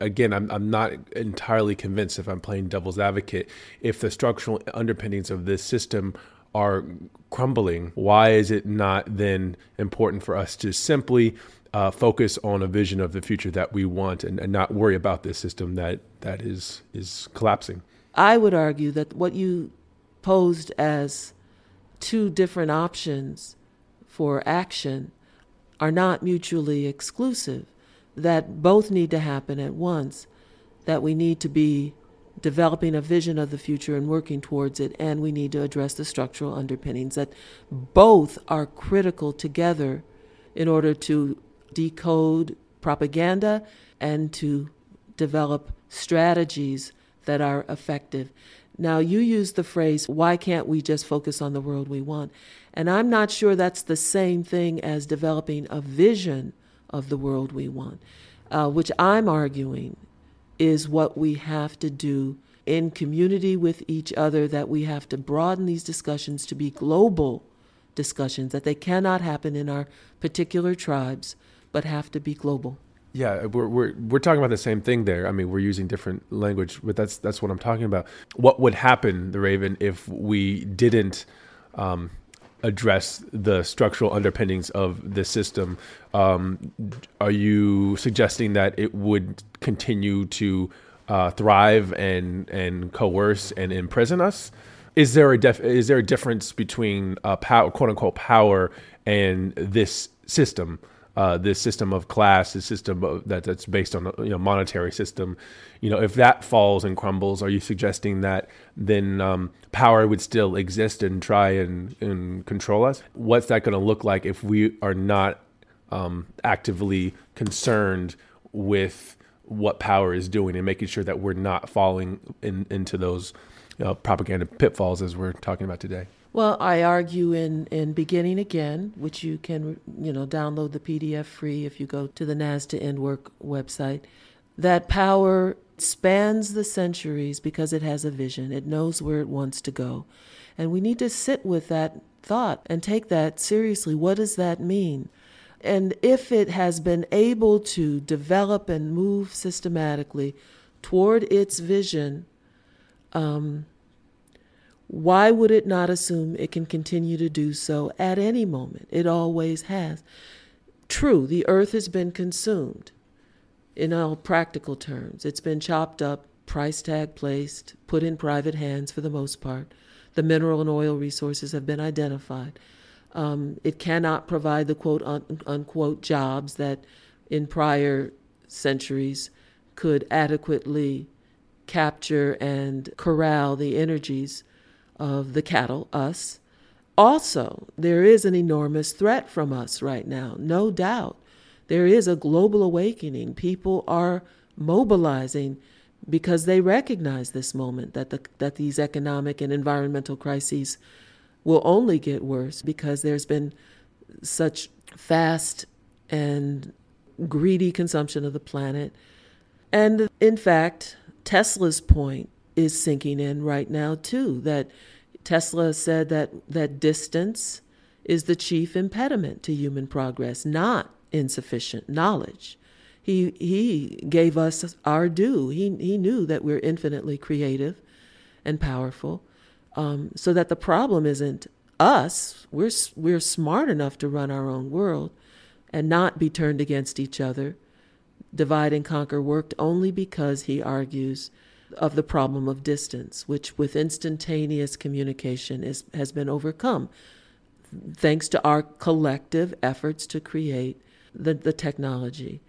again, I'm not entirely convinced, if I'm playing devil's advocate, if the structural underpinnings of this system are crumbling, why is it not then important for us to simply focus on a vision of the future that we want, and not worry about this system that is collapsing? I would argue that what you posed as two different options for action are not mutually exclusive, that both need to happen at once, that we need to be developing a vision of the future and working towards it, and we need to address the structural underpinnings, that both are critical together in order to decode propaganda and to develop strategies that are effective. Now, you used the phrase, why can't we just focus on the world we want? And I'm not sure that's the same thing as developing a vision of the world we want, which I'm arguing is what we have to do in community with each other, that we have to broaden these discussions to be global discussions, that they cannot happen in our particular tribes, but have to be global. Yeah, we're talking about the same thing there. I mean, we're using different language, but that's what I'm talking about. What would happen, the Raven, if we didn't address the structural underpinnings of the system? Are you suggesting that it would continue to thrive and coerce and imprison us? Is there a difference between power, quote unquote power, and this system of class, this system that's based on a monetary system? If that falls and crumbles, are you suggesting that then power would still exist and try and control us? What's that going to look like if we are not actively concerned with what power is doing and making sure that we're not falling into those propaganda pitfalls as we're talking about today? Well, I argue in Beginning Again, which you can download the PDF free if you go to the NAS to End Work website, that power spans the centuries because it has a vision. It knows where it wants to go. And we need to sit with that thought and take that seriously. What does that mean? And if it has been able to develop and move systematically toward its vision, why would it not assume it can continue to do so at any moment? It always has. True, the earth has been consumed in all practical terms. It's been chopped up, price tag placed, put in private hands for the most part. The mineral and oil resources have been identified. It cannot provide the quote unquote jobs that in prior centuries could adequately capture and corral the energies of the cattle, us. Also, there is an enormous threat from us right now, no doubt. There is a global awakening. People are mobilizing because they recognize this moment that these economic and environmental crises will only get worse because there's been such fast and greedy consumption of the planet. And in fact, Tesla's point is sinking in right now too, that Tesla said that distance is the chief impediment to human progress, not insufficient knowledge. He gave us our due. He knew that we're infinitely creative and powerful, so that the problem isn't us. We're smart enough to run our own world and not be turned against each other. Divide and conquer worked only because, he argues, of the problem of distance, which with instantaneous communication has been overcome thanks to our collective efforts to create the technology.